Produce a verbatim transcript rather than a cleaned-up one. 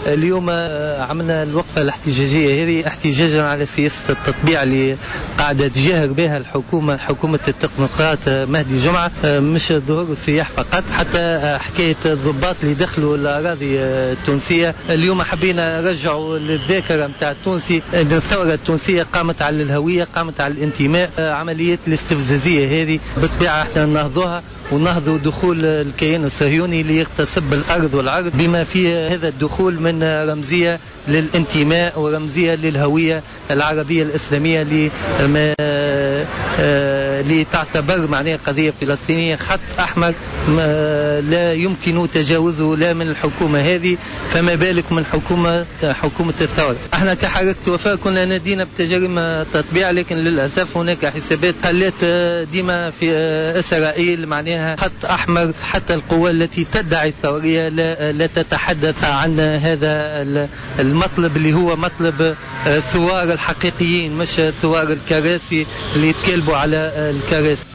اليوم عملنا الوقفة الاحتجاجية هذه احتجاجا على سياسة التطبيع اللي قاعدة تجاهر بها الحكومة حكومة التكنوقراط مهدي جمعة، مش ظهور السياح فقط، حتى حكاية الضباط اللي دخلوا الأراضي التونسية. اليوم حبينا نرجعوا للذاكرة متاع التونسي أن الثورة التونسية قامت على الهوية، قامت على الانتماء. عمليات الاستفزازية هذه بالطبيعة احنا ننهضوها ونهضوا دخول الكيان الصهيوني اللي يغتصب الأرض والعرض، بما فيه هذا الدخول من رمزية للانتماء ورمزية للهوية العربية الإسلامية اللي اللي تعتبر معناها قضية فلسطينية خط أحمر لا يمكن تجاوزه لا من الحكومة هذه فما بالك من حكومة حكومة الثورة. احنا كحركة وفاء كنا نادينا بتجارب تطبيع، لكن للأسف هناك حسابات خلت ديما في إسرائيل معناها خط أحمر، حتى القوى التي تدعي الثورية لا, لا تتحدث عن هذا المطلب اللي هو مطلب الثوار الحقيقيين، مش ثوار الكراسي اللي يتكلبوا على الكراسي.